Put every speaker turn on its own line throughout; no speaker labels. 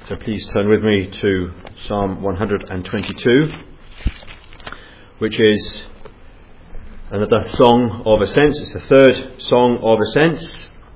So please turn with me to Psalm 122, which is another song of ascents. It's the third song of ascents.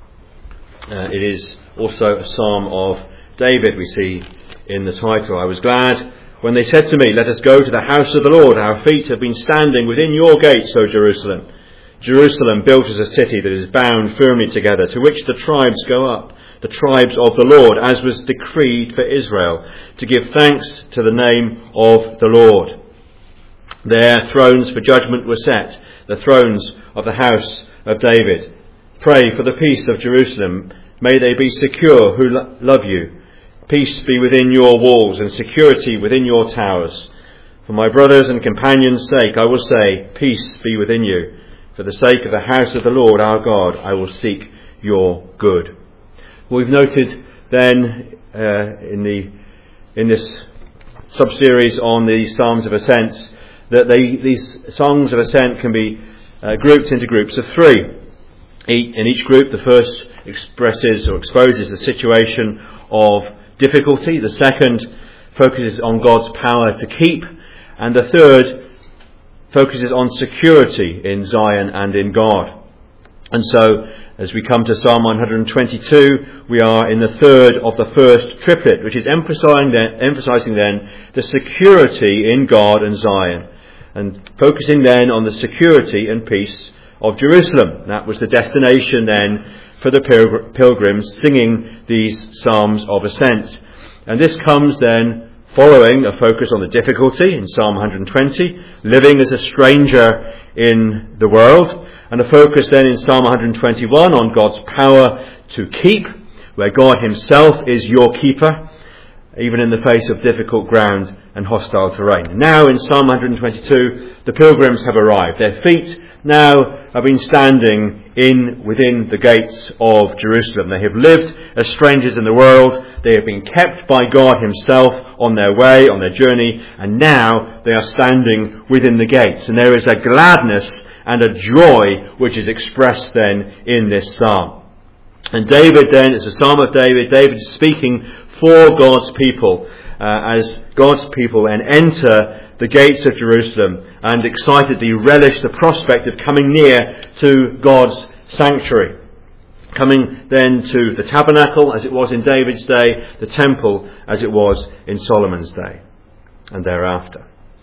It is also a psalm of David, we see in the title. I was glad when they said to me, "Let us go to the house of the Lord. Our feet have been standing within your gates, O Jerusalem. Jerusalem built as a city that is bound firmly together, to which the tribes go up, the tribes of the Lord, as was decreed for Israel, to give thanks to the name of the Lord. There thrones for judgment were set, the thrones of the house of David. Pray for the peace of Jerusalem. May they be secure who love you. Peace be within your walls and security within your towers. For my brothers and companions' sake, I will say, peace be within you. For the sake of the house of the Lord our God, I will seek your good." We've noted then in this sub-series on the Psalms of Ascents that these songs of ascent can be grouped into groups of three. In each group, the first expresses or exposes the situation of difficulty. The second focuses on God's power to keep. And the third focuses on security in Zion and in God. And so, as we come to Psalm 122, we are in the third of the first triplet, which is emphasizing then the security in God and Zion, and focusing then on the security and peace of Jerusalem. That was the destination then for the pilgrims singing these Psalms of Ascent. And this comes then following a focus on the difficulty in Psalm 120, living as a stranger in the world, and a focus then in Psalm 121 on God's power to keep, where God himself is your keeper, even in the face of difficult ground and hostile terrain. Now in Psalm 122, the pilgrims have arrived. Their feet now have been standing within the gates of Jerusalem. They have lived as strangers in the world. They have been kept by God himself on their way, on their journey, and now they are standing within the gates. And there is a gladness and a joy which is expressed then in this psalm. And David then, it's a psalm of David. David is speaking for God's people, as God's people then enter the gates of Jerusalem and excitedly relish the prospect of coming near to God's sanctuary. Coming then to the tabernacle as it was in David's day, the temple as it was in Solomon's day and thereafter.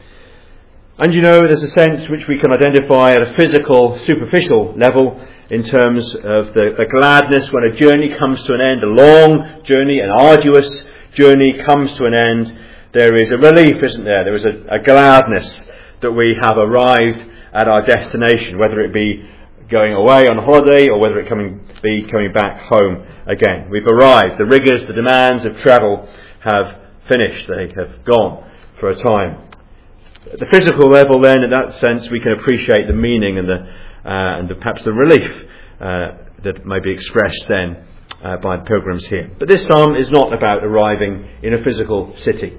And you know, there's a sense which we can identify at a physical, superficial level in terms of the gladness when a journey comes to an end, a long journey, an arduous journey comes to an end. There is a relief, isn't there? There is a gladness that we have arrived at our destination, whether it be going away on holiday or whether it be coming back home again. We've arrived. The rigours, the demands of travel have finished. They have gone for a time. At the physical level then, in that sense, we can appreciate the meaning and perhaps the relief that may be expressed then by the pilgrims here. But this psalm is not about arriving in a physical city.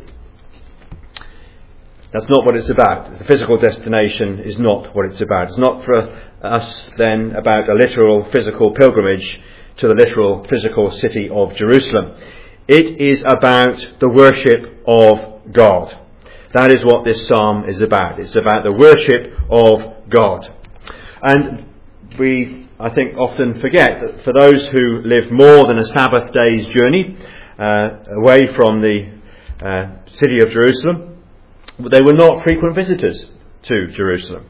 That's not what it's about. The physical destination is not what it's about. It's not for us then about a literal physical pilgrimage to the literal physical city of Jerusalem. It is about the worship of God. That is what this psalm is about. It's about the worship of God. And we, I think, often forget that for those who live more than a Sabbath day's journey away from the city of Jerusalem, they were not frequent visitors to Jerusalem.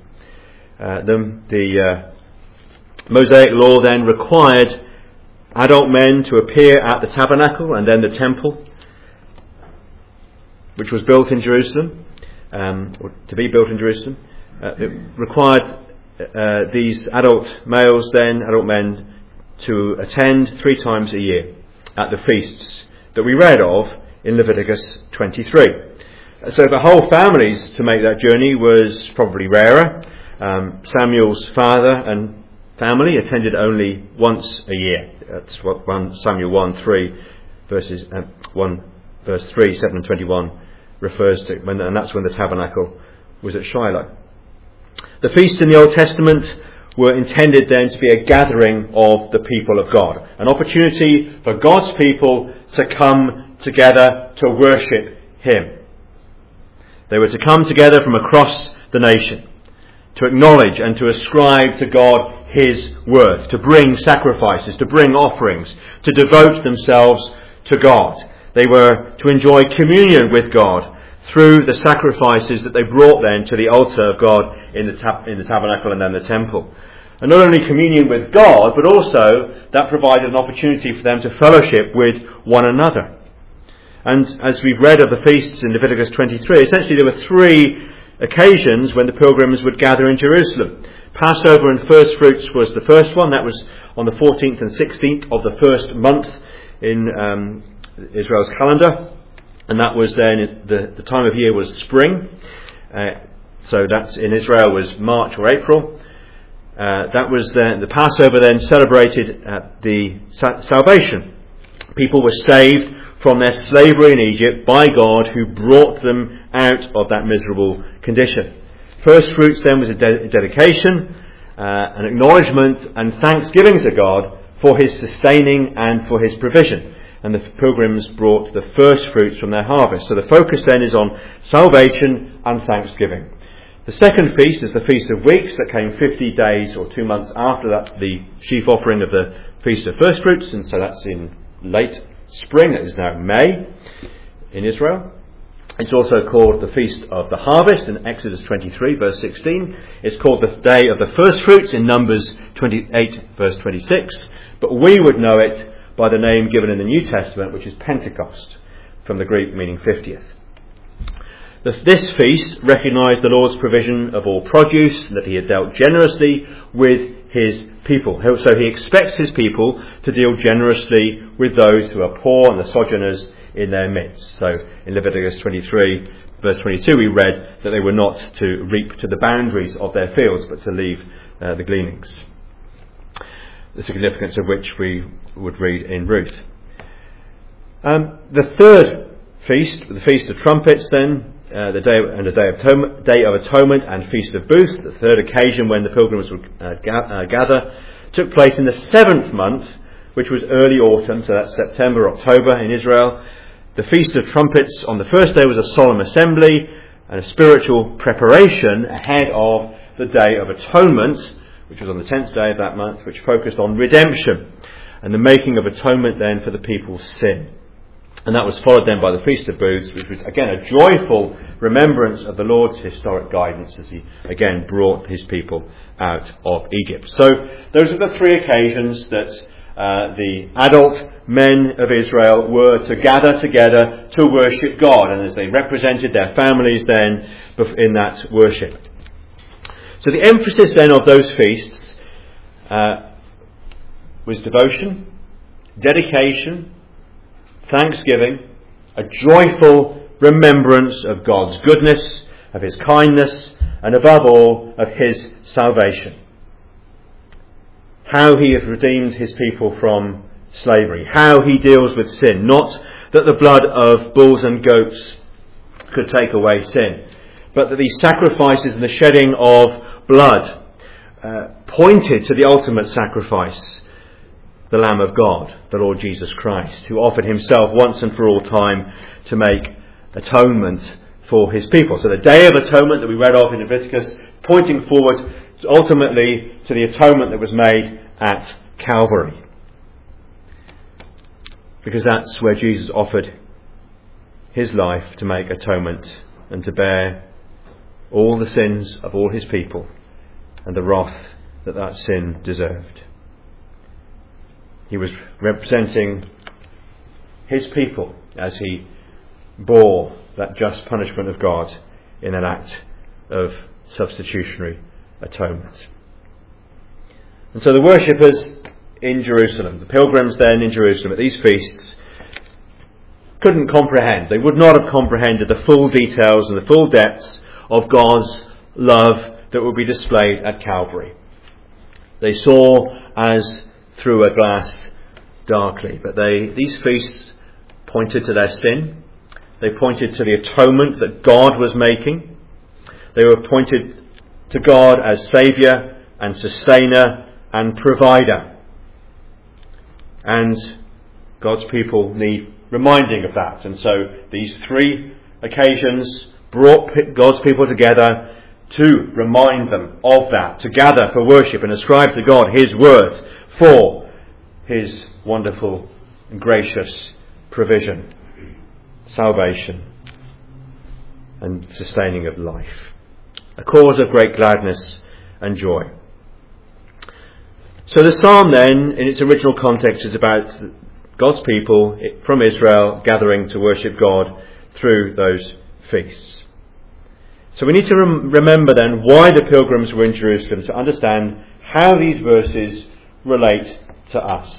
The Mosaic law then required adult men to appear at the tabernacle and then the temple, which was built in Jerusalem, or to be built in Jerusalem. It required these adult men, to attend 3 times a year at the feasts that we read of in Leviticus 23. So for whole families to make that journey was probably rarer. Samuel's father and family attended only once a year. That's what Samuel 1:3 verse 3, 7 and 21 refers to, and that's when the tabernacle was at Shiloh. The feasts in the Old Testament were intended then to be a gathering of the people of God, an opportunity for God's people to come together to worship him. They were to come together from across the nation to acknowledge and to ascribe to God his worth, to bring sacrifices, to bring offerings, to devote themselves to God. They were to enjoy communion with God through the sacrifices that they brought then to the altar of God in the tabernacle and then the temple. And not only communion with God, but also that provided an opportunity for them to fellowship with one another. And as we've read of the feasts in Leviticus 23, essentially there were three occasions when the pilgrims would gather in Jerusalem. Passover and first fruits was the first one. That was on the 14th and 16th of the first month in Israel's calendar. And that was then, the time of year was spring. So that in Israel was March or April. That was then, the Passover then celebrated the salvation. People were saved from their slavery in Egypt by God, who brought them out of that miserable condition. First fruits then was a dedication, an acknowledgement and thanksgiving to God for his sustaining and for his provision. And the pilgrims brought the first fruits from their harvest. So the focus then is on salvation and thanksgiving. The second feast is the Feast of Weeks that came 50 days or 2 months after that, the chief offering of the Feast of First Fruits, and so that's in late spring, that is now May in Israel. It's also called the Feast of the Harvest in Exodus 23 verse 16. It's called the Day of the First Fruits in Numbers 28 verse 26. But we would know it by the name given in the New Testament, which is Pentecost, from the Greek meaning 50th. This feast recognised the Lord's provision of all produce, and that he had dealt generously with his people. So he expects his people to deal generously with those who are poor and the sojourners in their midst. So in Leviticus 23 verse 22 we read that they were not to reap to the boundaries of their fields, but to leave the gleanings. The significance of which we would read in Ruth. The third feast, the Feast of Trumpets then, the Day of Atonement and Feast of Booths, the third occasion when the pilgrims would gather, took place in the 7th month, which was early autumn, so that's September, October in Israel. The Feast of Trumpets on the first day was a solemn assembly and a spiritual preparation ahead of the Day of Atonement, which was on the 10th day of that month, which focused on redemption and the making of atonement then for the people's sin. And that was followed then by the Feast of Booths, which was again a joyful remembrance of the Lord's historic guidance as he again brought his people out of Egypt. So those are the three occasions that the adult men of Israel were to gather together to worship God, and as they represented their families then in that worship. So the emphasis then of those feasts was devotion, dedication, thanksgiving, a joyful remembrance of God's goodness, of his kindness, and above all, of his salvation. How he has redeemed his people from slavery, how he deals with sin. Not that the blood of bulls and goats could take away sin, but that these sacrifices and the shedding of blood pointed to the ultimate sacrifice, the Lamb of God, the Lord Jesus Christ, who offered himself once and for all time to make atonement for his people. So the Day of Atonement that we read of in Leviticus, pointing forward ultimately to the atonement that was made at Calvary. Because that's where Jesus offered his life to make atonement and to bear all the sins of all his people and the wrath that sin deserved. He was representing his people as he bore that just punishment of God in an act of substitutionary atonement. And so the worshippers in Jerusalem, the pilgrims then in Jerusalem at these feasts, couldn't comprehend. They would not have comprehended the full details and the full depths of God's love that would be displayed at Calvary. They saw as through a glass darkly, but these feasts pointed to their sin. They pointed to the atonement that God was making. They were pointed to God as Saviour and Sustainer and Provider. And God's people need reminding of that. And so these three occasions brought God's people together to remind them of that, to gather for worship and ascribe to God His word for His wonderful and gracious provision, salvation and sustaining of life. A cause of great gladness and joy. So the psalm then, in its original context, is about God's people from Israel gathering to worship God through those feasts. So we need to remember then why the pilgrims were in Jerusalem, to understand how these verses relate to us.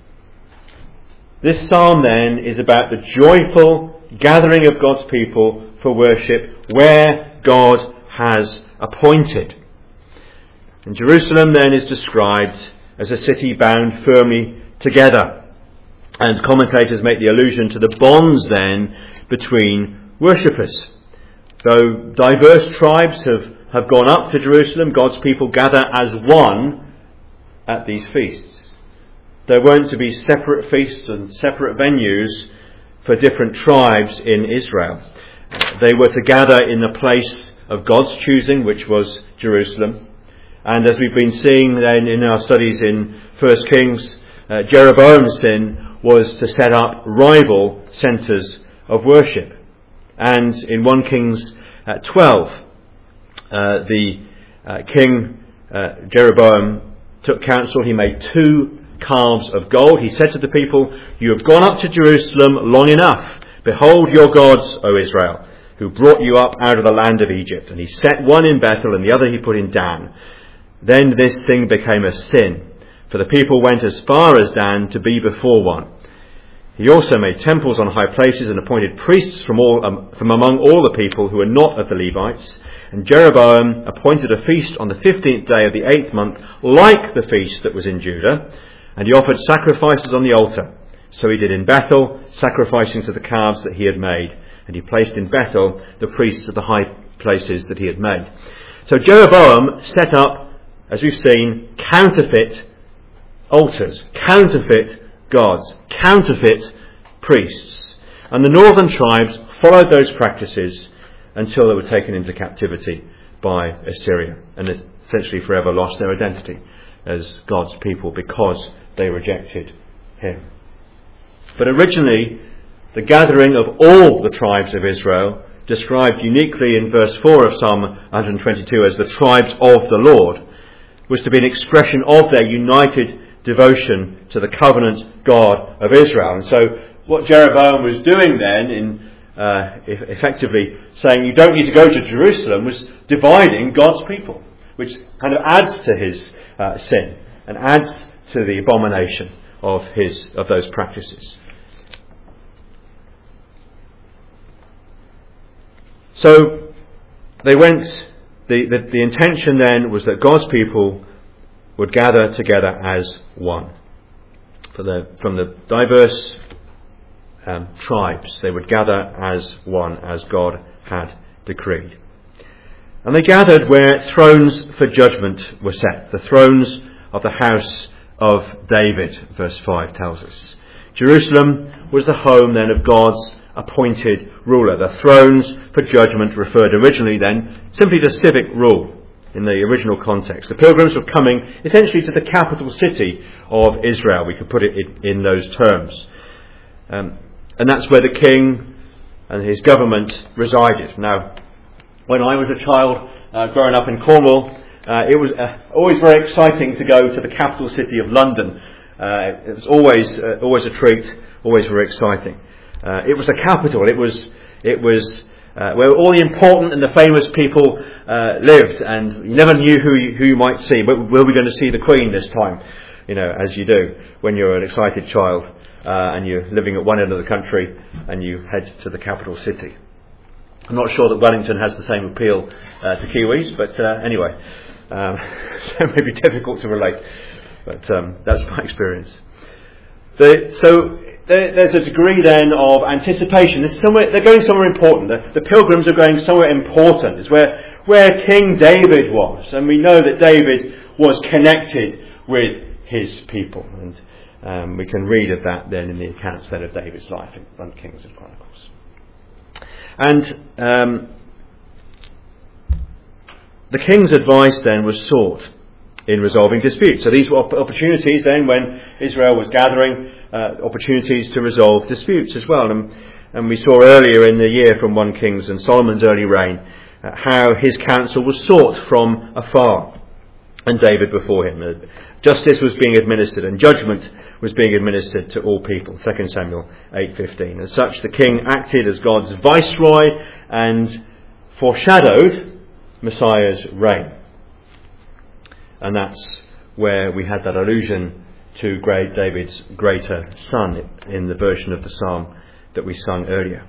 This psalm then is about the joyful gathering of God's people for worship where God has appointed. And Jerusalem then is described as a city bound firmly together. And commentators make the allusion to the bonds then between worshippers. Though diverse tribes have gone up to Jerusalem, God's people gather as one at these feasts. There weren't to be separate feasts and separate venues for different tribes in Israel. They were to gather in the place of God's choosing, which was Jerusalem. And as we've been seeing then in our studies in 1 Kings, Jeroboam's sin was to set up rival centres of worship. And in 1 Kings 12, the king Jeroboam took counsel. He made 2 calves of gold. He said to the people, "You have gone up to Jerusalem long enough. Behold your gods, O Israel, who brought you up out of the land of Egypt." And he set one in Bethel and the other he put in Dan. Then this thing became a sin, for the people went as far as Dan to be before one. He also made temples on high places and appointed priests from among all the people who were not of the Levites. And Jeroboam appointed a feast on the 15th day of the 8th month, like the feast that was in Judah, and he offered sacrifices on the altar. So he did in Bethel, sacrificing to the calves that he had made, and he placed in Bethel the priests of the high places that he had made. So Jeroboam set up, as we've seen, counterfeit altars, counterfeit gods, counterfeit priests. And the northern tribes followed those practices until they were taken into captivity by Assyria and essentially forever lost their identity as God's people because they rejected him. But originally, the gathering of all the tribes of Israel, described uniquely in verse 4 of Psalm 122 as the tribes of the Lord, was to be an expression of their united devotion to the covenant God of Israel. And so what Jeroboam was doing then, in effectively saying you don't need to go to Jerusalem, was dividing God's people, which kind of adds to his sin and adds to the abomination of those practices. So they went. The intention then was that God's people would gather together as one. From the diverse tribes, they would gather as one, as God had decreed. And they gathered where thrones for judgment were set, the thrones of the house of David, verse 5 tells us. Jerusalem was the home then of God's appointed ruler. The thrones for judgment referred originally then simply to civic rule in the original context. The pilgrims were coming essentially to the capital city of Israel. We could put it in those terms. And that's where the king and his government resided. Now, when I was a child growing up in Cornwall, it was always very exciting to go to the capital city of London. It was always a treat, always very exciting. It was the capital. It was where all the important and the famous people lived, and you never knew who you might see. But were we going to see the Queen this time? You know, as you do when you're an excited child and you're living at one end of the country and you head to the capital city. I'm not sure that Wellington has the same appeal to Kiwis, but anyway, so it may be difficult to relate, but that's my experience. There's a degree then of anticipation. They're going somewhere important. The pilgrims are going somewhere important. It's where King David was. And we know that David was connected with his people. And We can read of that then in the accounts then of David's life in 1 Kings and Chronicles. And the king's advice then was sought in resolving disputes. So these were opportunities then when Israel was gathering, opportunities to resolve disputes as well. And we saw earlier in the year from 1 Kings and Solomon's early reign how his counsel was sought from afar, and David before him. Justice was being administered and judgment was being administered to all people. 2 Samuel 8:15. As such, the king acted as God's viceroy and foreshadowed Messiah's reign. And that's where we had that allusion to David's greater son in the version of the psalm that we sung earlier.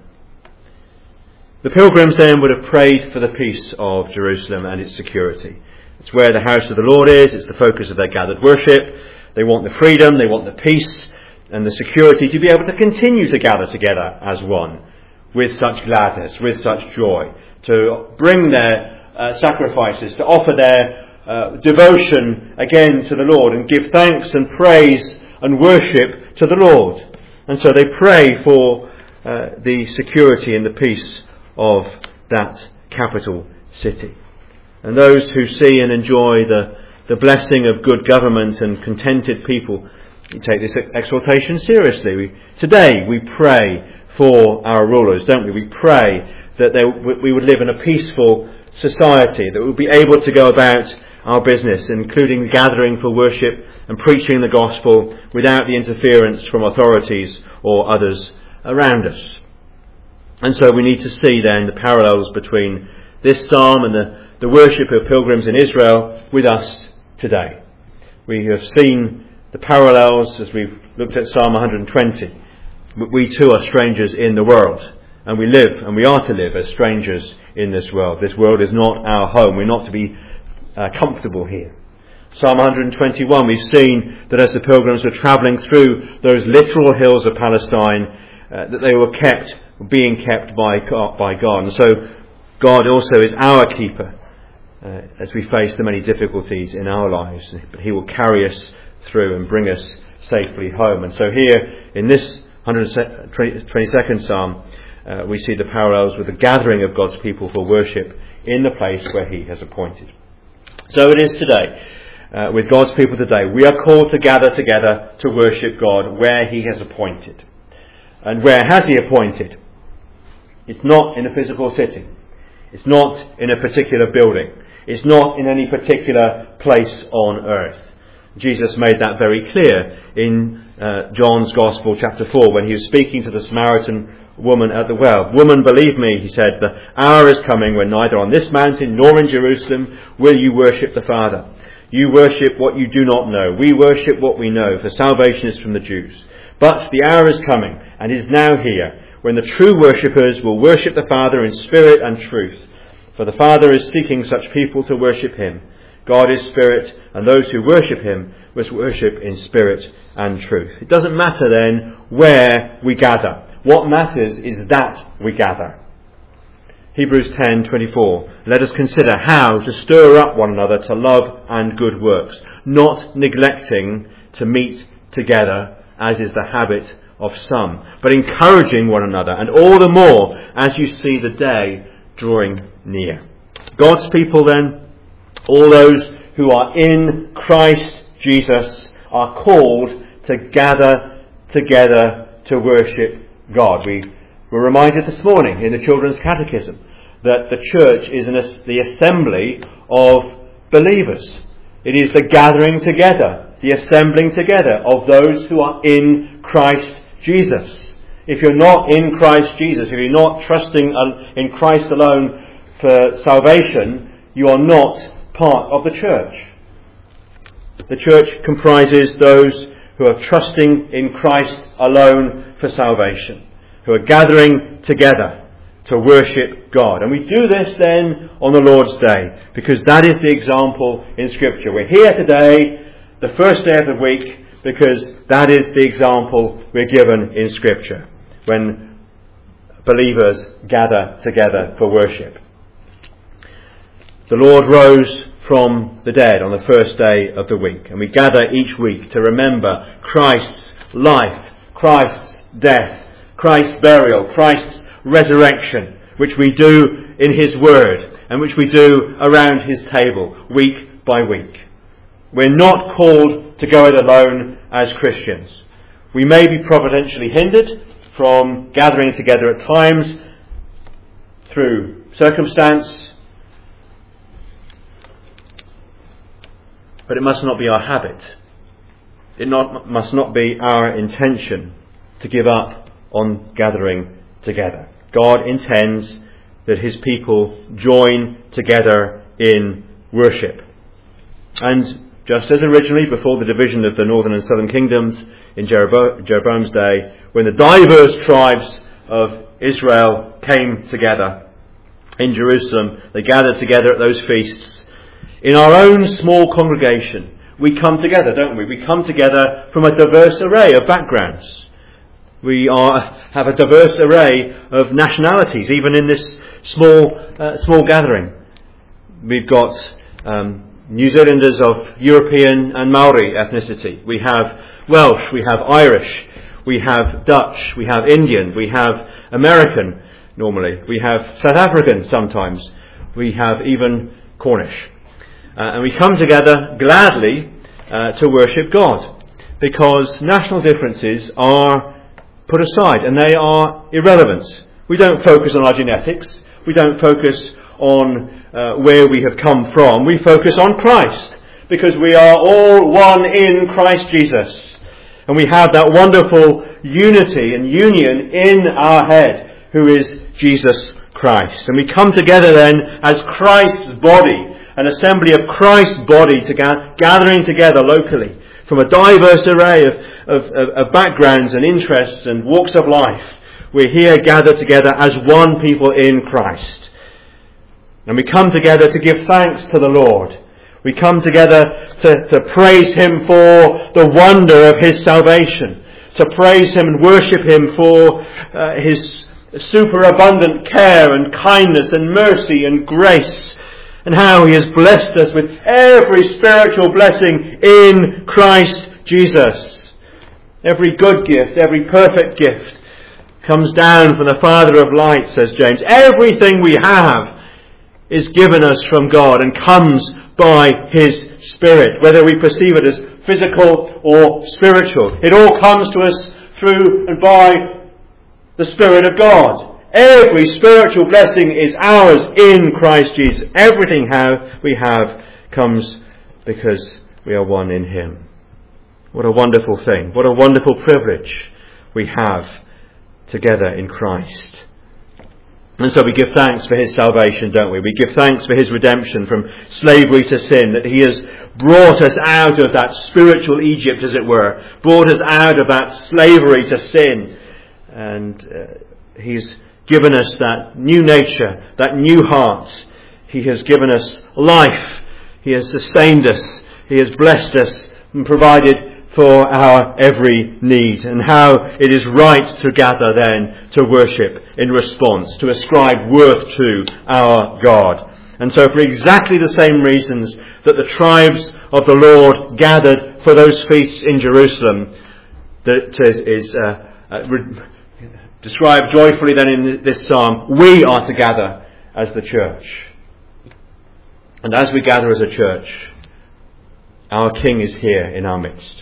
The pilgrims then would have prayed for the peace of Jerusalem and its security. It's where the house of the Lord is. It's the focus of their gathered worship. They want the freedom, they want the peace and the security to be able to continue to gather together as one with such gladness, with such joy, to bring their sacrifices, to offer their devotion again to the Lord and give thanks and praise and worship to the Lord. And so they pray for the security and the peace of that capital city. And those who see and enjoy the blessing of good government and contented people, we take this exhortation seriously. Today we pray for our rulers, don't we? We pray that we would live in a peaceful society, that we would be able to go about our business, including gathering for worship and preaching the gospel without the interference from authorities or others around us. And so we need to see then the parallels between this psalm and the worship of pilgrims in Israel with us today. We have seen the parallels as we've looked at Psalm 120. We too are strangers in the world, and we live and we are to live as strangers in this world. This world is not our home. We're not to be comfortable here. Psalm 121, we've seen that as the pilgrims were travelling through those literal hills of Palestine, that they were being kept by God. And so God also is our keeper as we face the many difficulties in our lives. But He will carry us through and bring us safely home. And so here in this 122nd Psalm, we see the parallels with the gathering of God's people for worship in the place where He has appointed. So it is today, with God's people today. We are called to gather together to worship God where He has appointed. And where has He appointed? It's not in a physical city. It's not in a particular building. It's not in any particular place on earth. Jesus made that very clear in John's Gospel, chapter 4, when He was speaking to the Samaritan woman at the well. "Woman, believe me," He said, "the hour is coming when neither on this mountain nor in Jerusalem will you worship the Father. You worship what you do not know. We worship what we know, for salvation is from the Jews. But the hour is coming, and is now here, when the true worshippers will worship the Father in spirit and truth. For the Father is seeking such people to worship Him. God is spirit, and those who worship Him must worship in spirit and truth." It doesn't matter then where we gather. What matters is that we gather. Hebrews 10:24. "Let us consider how to stir up one another to love and good works, not neglecting to meet together, as is the habit of some, but encouraging one another, and all the more as you see the day drawing near." God's people then, all those who are in Christ Jesus, are called to gather together to worship God. We were reminded this morning in the Children's Catechism that the church is the assembly of believers. It is the gathering together, the assembling together of those who are in Christ Jesus. If you're not in Christ Jesus, if you're not trusting in Christ alone for salvation, you are not part of the church. The church comprises those who are trusting in Christ alone for salvation, who are gathering together to worship God. And we do this then on the Lord's Day, because that is the example in Scripture. We're here today, the first day of the week, because that is the example we're given in Scripture, when believers gather together for worship. The Lord rose from the dead on the first day of the week. And we gather each week to remember Christ's life, Christ's death, Christ's burial, Christ's resurrection, which we do in His Word and which we do around His table week by week. We're not called to go it alone as Christians. We may be providentially hindered from gathering together at times through circumstance, but it must not be our habit. It must not be our intention to give up on gathering together. God intends that His people join together in worship. And just as originally, before the division of the northern and southern kingdoms in Jeroboam's day, when the diverse tribes of Israel came together in Jerusalem, they gathered together at those feasts. In our own small congregation, we come together, don't we? We come together from a diverse array of backgrounds. We have a diverse array of nationalities, even in this small gathering. We've got New Zealanders of European and Maori ethnicity. We have Welsh, we have Irish, we have Dutch, we have Indian, we have American normally, we have South African sometimes, we have even Cornish. And we come together gladly to worship God, because national differences are put aside and they are irrelevant. We don't focus on our genetics, we don't focus on where we have come from. We focus on Christ, because we are all one in Christ Jesus. And we have that wonderful unity and union in our head, who is Jesus Christ. And we come together then as Christ's body, an assembly of Christ's body, gathering together locally from a diverse array of backgrounds and interests and walks of life. We're here gathered together as one people in Christ. And we come together to give thanks to the Lord. We come together to praise Him for the wonder of His salvation, to praise Him and worship Him for His superabundant care and kindness and mercy and grace, and how He has blessed us with every spiritual blessing in Christ Jesus. Every good gift, every perfect gift comes down from the Father of light, says James. Everything we have is given us from God and comes by His Spirit, whether we perceive it as physical or spiritual. It all comes to us through and by the Spirit of God. Every spiritual blessing is ours in Christ Jesus. Everything we have comes because we are one in Him. What a wonderful thing. What a wonderful privilege we have together in Christ. And so we give thanks for His salvation, don't we? We give thanks for His redemption from slavery to sin, that He has brought us out of that spiritual Egypt, as it were, brought us out of that slavery to sin. And He's given us that new nature, that new heart. He has given us life. He has sustained us. He has blessed us and provided for our every need, and how it is right to gather then to worship in response, to ascribe worth to our God. And so for exactly the same reasons that the tribes of the Lord gathered for those feasts in Jerusalem, that is described joyfully then in this psalm, we are to gather as the church. And as we gather as a church, our King is here in our midst.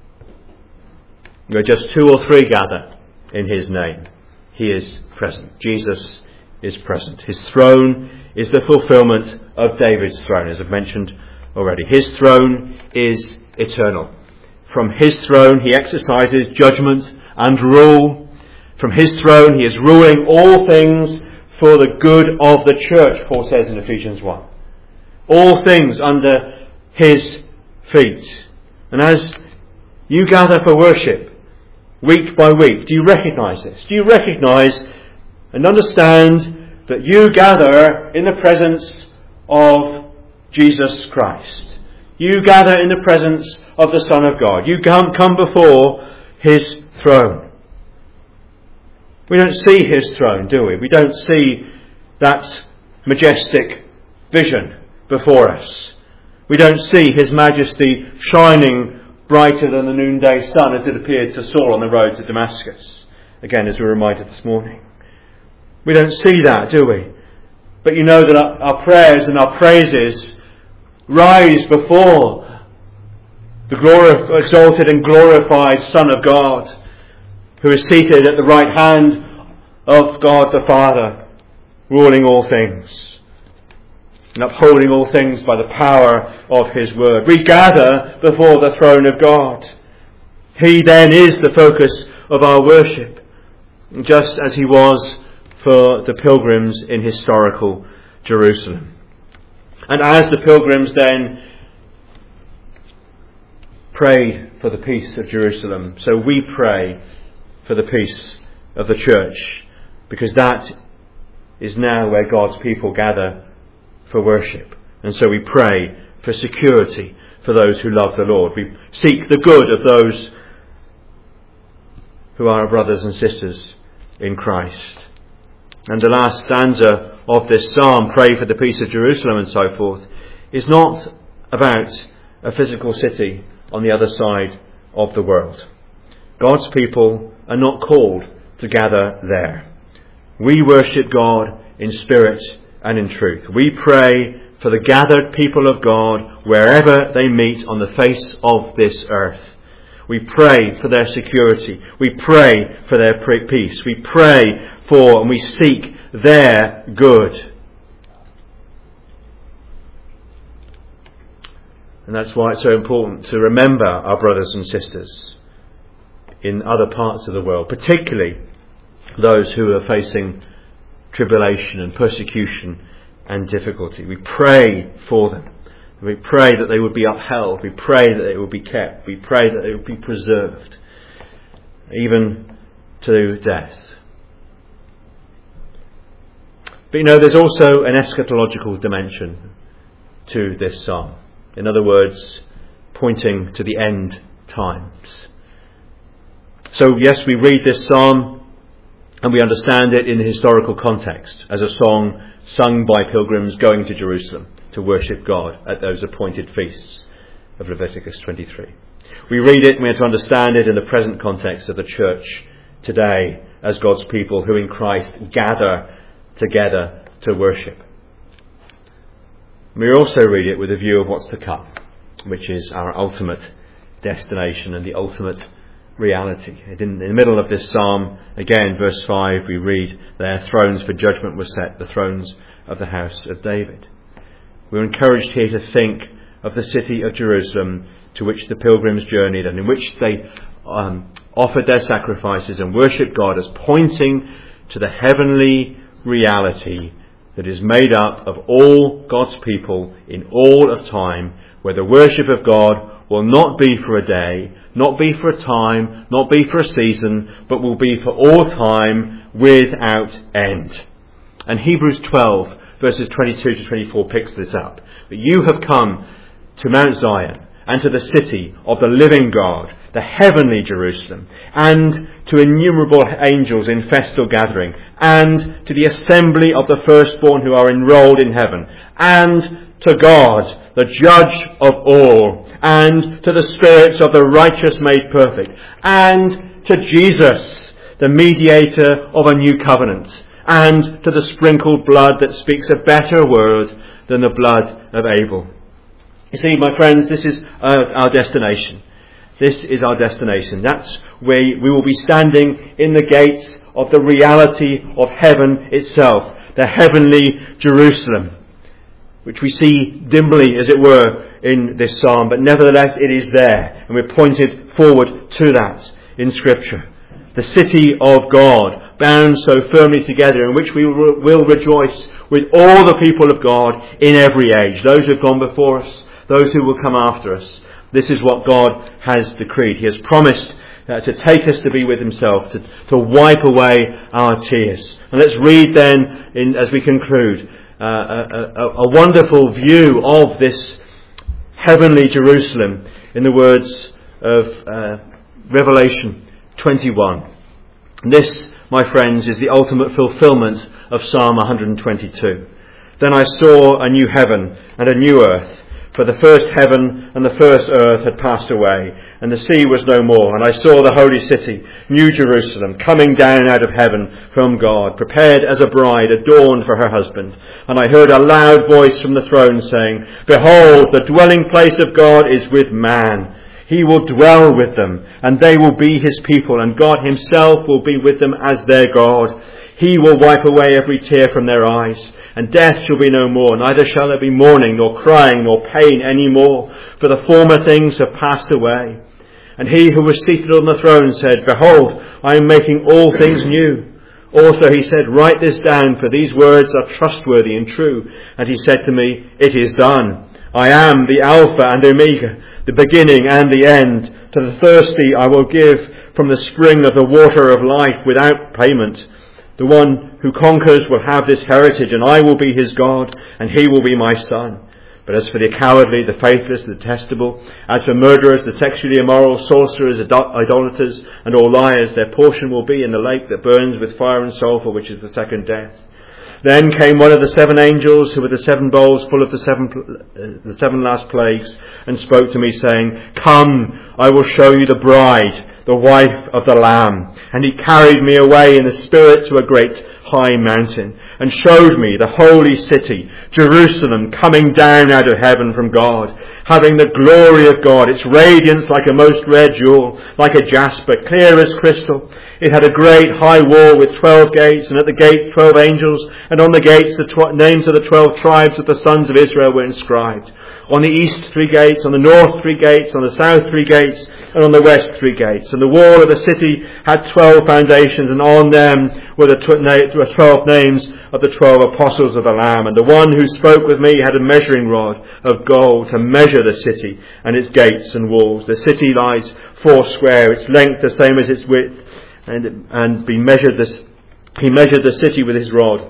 Where just 2 or 3 gather in His name, He is present. Jesus is present. His throne is the fulfillment of David's throne, as I've mentioned already. His throne is eternal. From His throne He exercises judgment and rule. From His throne He is ruling all things for the good of the church, Paul says in Ephesians 1. All things under His feet. And as you gather for worship, week by week, do you recognise this? Do you recognise and understand that you gather in the presence of Jesus Christ? You gather in the presence of the Son of God. You come before His throne. We don't see His throne, do we? We don't see that majestic vision before us. We don't see His majesty shining brighter than the noonday sun as it appeared to Saul on the road to Damascus. Again, as we were reminded this morning. We don't see that, do we? But you know that our prayers and our praises rise before the exalted and glorified Son of God, who is seated at the right hand of God the Father, ruling all things and upholding all things by the power of His word. We gather before the throne of God. He then is the focus of our worship, just as He was for the pilgrims in historical Jerusalem. And as the pilgrims then prayed for the peace of Jerusalem, so we pray for the peace of the church, because that is now where God's people gather for worship. And so we pray for security for those who love the Lord. We seek the good of those who are our brothers and sisters in Christ. And the last stanza of this psalm, pray for the peace of Jerusalem and so forth, is not about a physical city on the other side of the world. God's people are not called to gather there. We worship God in spirit and in truth. We pray for the gathered people of God wherever they meet on the face of this earth. We pray for their security. We pray for their peace. We pray for and we seek their good. And that's why it's so important to remember our brothers and sisters in other parts of the world, particularly those who are facing tribulation and persecution and difficulty. We pray for them. We pray that they would be upheld. We pray that they would be kept. We pray that they would be preserved, even to death. But you know, there's also an eschatological dimension to this psalm. In other words, pointing to the end times. So yes, we read this psalm and we understand it in the historical context as a song sung by pilgrims going to Jerusalem to worship God at those appointed feasts of Leviticus 23. We read it and we have to understand it in the present context of the church today as God's people who in Christ gather together to worship. We also read it with a view of what's to come, which is our ultimate destination and the ultimate reality. In the middle of this psalm, again, verse 5, we read, "Their thrones for judgment were set, the thrones of the house of David." We're encouraged here to think of the city of Jerusalem to which the pilgrims journeyed and in which they offered their sacrifices and worshipped God, as pointing to the heavenly reality that is made up of all God's people in all of time, where the worship of God will not be for a day, not be for a time, not be for a season, but will be for all time without end. And Hebrews 12 verses 22 to 24 picks this up. "But you have come to Mount Zion and to the city of the living God, the heavenly Jerusalem, and to innumerable angels in festal gathering, and to the assembly of the firstborn who are enrolled in heaven, and to God, the judge of all, and to the spirits of the righteous made perfect, and to Jesus, the mediator of a new covenant, and to the sprinkled blood that speaks a better word than the blood of Abel." You see, my friends, this is our destination. This is our destination. That's where we will be standing in the gates of the reality of heaven itself, the heavenly Jerusalem, which we see dimly, as it were, in this psalm, but nevertheless it is there, and we're pointed forward to that in Scripture. The city of God, bound so firmly together, in which we will rejoice with all the people of God in every age, those who have gone before us, those who will come after us. This is what God has decreed. He has promised to take us to be with Himself, to wipe away our tears. And let's read then, as we conclude, a wonderful view of this heavenly Jerusalem in the words of Revelation 21. This, my friends, is the ultimate fulfillment of Psalm 122. "Then I saw a new heaven and a new earth, For the first heaven and the first earth had passed away, and the sea was no more. And I saw the holy city, New Jerusalem, coming down out of heaven from God, prepared as a bride adorned for her husband. And I heard a loud voice from the throne saying, Behold, the dwelling place of God is with man. He will dwell with them, and they will be his people, and God himself will be with them as their God. He will wipe away every tear from their eyes, and death shall be no more, neither shall there be mourning, nor crying, nor pain any more, for the former things have passed away. And he who was seated on the throne said, Behold, I am making all things new. Also he said, Write this down, for these words are trustworthy and true. And he said to me, It is done. I am the Alpha and Omega, the beginning and the end. To the thirsty I will give from the spring of the water of life without payment. The one who conquers will have this heritage, and I will be his God, and he will be my son. But as for the cowardly, the faithless, the detestable, as for murderers, the sexually immoral, sorcerers, idolaters, and all liars, their portion will be in the lake that burns with fire and sulphur, which is the second death. Then came one of the seven angels who had the seven bowls full of the seven last plagues, and spoke to me, saying, Come, I will show you the bride, the wife of the Lamb. And he carried me away in the Spirit to a great high mountain, and showed me the holy city, Jerusalem, coming down out of heaven from God, having the glory of God, its radiance like a most rare jewel, like a jasper, clear as crystal. It had a great high wall with 12 gates, and at the gates 12 angels, and on the gates the names of the 12 tribes of the sons of Israel were inscribed. On the east 3 gates, on the north 3 gates, on the south 3 gates, and on the west 3 gates. And the wall of the city had 12 foundations, and on them were the 12 names of the 12 apostles of the Lamb. And the one who spoke with me had a measuring rod of gold to measure the city and its gates and walls. The city lies 4 square, its length the same as its width, and he measured the city with his rod,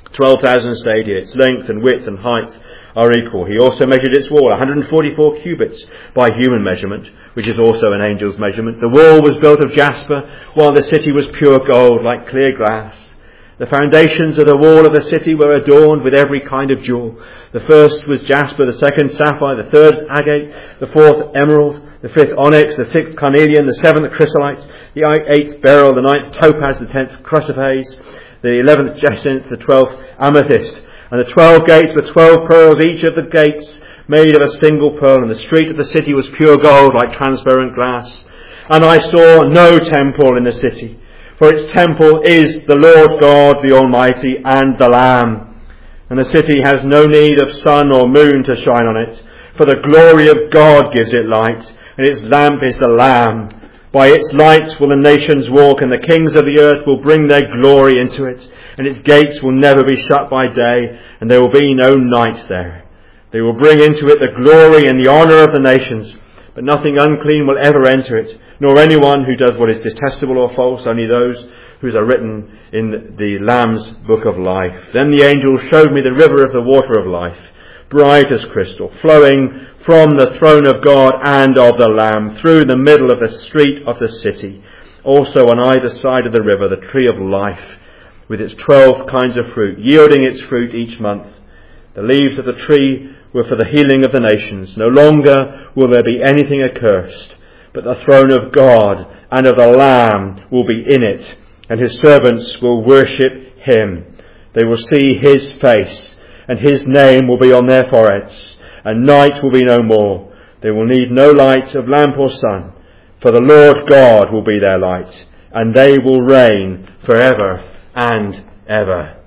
12,000 stadia. Its length and width and height are equal. He also measured its wall, 144 cubits by human measurement, which is also an angel's measurement. The wall was built of jasper, while the city was pure gold, like clear glass. The foundations of the wall of the city were adorned with every kind of jewel. The first was jasper, the second sapphire, the third agate, the fourth emerald, the fifth onyx, the sixth carnelian, the seventh chrysolite, the eighth beryl, the ninth topaz, the 10th chrysoprase, the 11th jacinth, the 12th amethyst. And the 12 gates were 12 pearls, each of the gates made of a single pearl. And the street of the city was pure gold, like transparent glass. And I saw no temple in the city, for its temple is the Lord God, the Almighty, and the Lamb. And the city has no need of sun or moon to shine on it, for the glory of God gives it light, and its lamp is the Lamb. By its light will the nations walk, and the kings of the earth will bring their glory into it. And its gates will never be shut by day, and there will be no night there. They will bring into it the glory and the honour of the nations, but nothing unclean will ever enter it, nor anyone who does what is detestable or false, only those whose are written in the Lamb's book of life. Then the angel showed me the river of the water of life, bright as crystal, flowing from the throne of God and of the Lamb, through the middle of the street of the city. Also on either side of the river, the tree of life, with its 12 kinds of fruit, yielding its fruit each month. The leaves of the tree were for the healing of the nations. No longer will there be anything accursed, but the throne of God and of the Lamb will be in it, and his servants will worship him. They will see his face, and his name will be on their foreheads, and night will be no more. They will need no light of lamp or sun, for the Lord God will be their light, and they will reign forever and ever.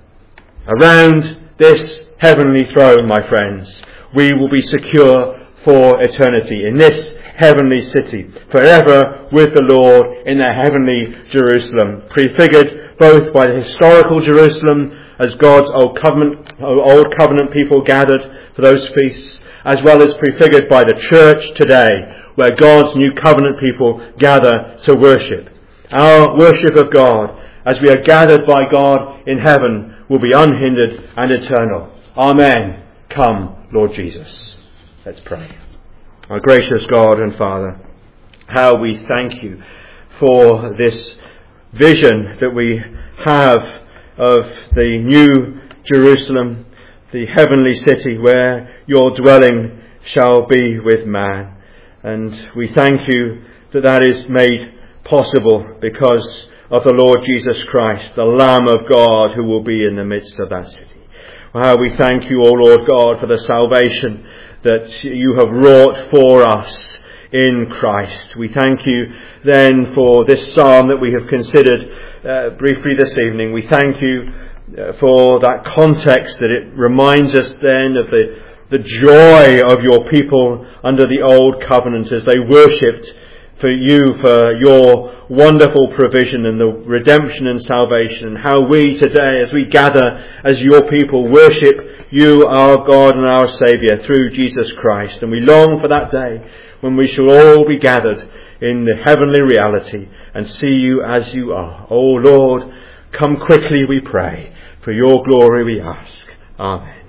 Around this heavenly throne, my friends, we will be secure for eternity in this heavenly city, forever with the Lord in the heavenly Jerusalem, prefigured both by the historical Jerusalem as God's old covenant people gathered for those feasts, as well as prefigured by the church today, where God's new covenant people gather to worship. Our worship of God, as we are gathered by God in heaven, will be unhindered and eternal. Amen. Come, Lord Jesus. Let's pray. Our gracious God and Father, how we thank you for this vision that we have of the new Jerusalem, the heavenly city where your dwelling shall be with man. And we thank you that that is made possible because of the Lord Jesus Christ, the Lamb of God, who will be in the midst of that city. How we thank you, O Lord God, for the salvation that you have wrought for us in Christ. We thank you then for this psalm that we have considered briefly this evening. We thank you for that context, that it reminds us then of the joy of your people under the old covenant as they worshipped for you, for your wonderful provision and the redemption and salvation, and how we today, as we gather as your people, worship you, our God and our Saviour, through Jesus Christ. And we long for that day when we shall all be gathered in the heavenly reality and see you as you are. O Lord, come quickly, we pray. For your glory we ask. Amen.